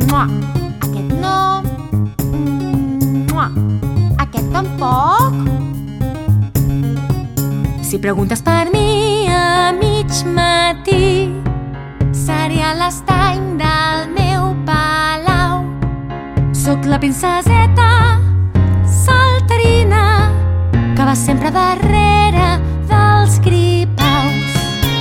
Mua. Aquest no. Mua. Aquest tampoc. Si preguntes per mi a mig matí, seré a l'estany del meu palau. Soc la princeseta saltarina que va sempre darrere dels gripaus.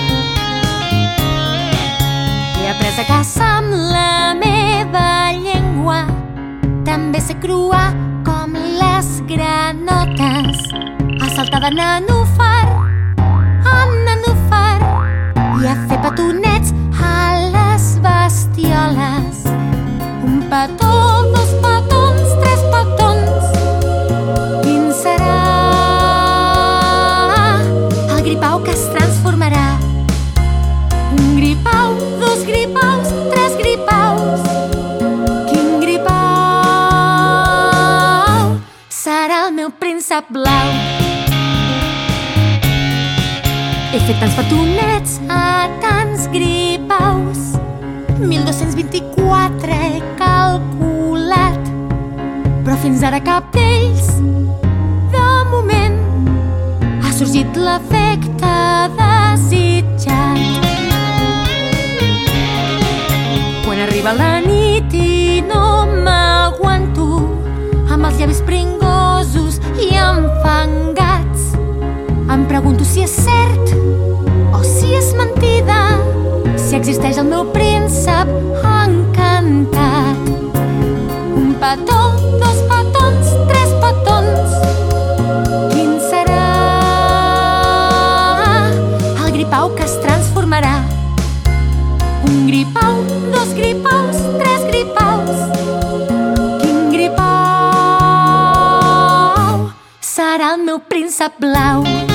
He après a caçar amb la meva llengua, també sé cruar com les granotes, a saltar de nenúfar en nenúfar i a fer petonets a les bestioles. Un petó, dos petons, tres petons. Quin serà el gripau que es transformarà? Un gripau, dos gripaus, tres gripaus. Quin gripau serà el meu príncep blau? He fet tants petonets a tants gripaus, 1224 he calculat, però fins ara cap d'ells, de moment, ha sorgit l'efecte desitjat. Quan arriba la nit i no m'aguanto, amb els llavis pringosos i enfangats, em pregunto si és cert o si és mentida, si existeix el meu príncep encantat. Un petó, dos petons, tres petons. Quin serà el gripau que es transformarà? Un gripau, dos gripaus, tres gripaus. Quin gripau serà el meu príncep blau?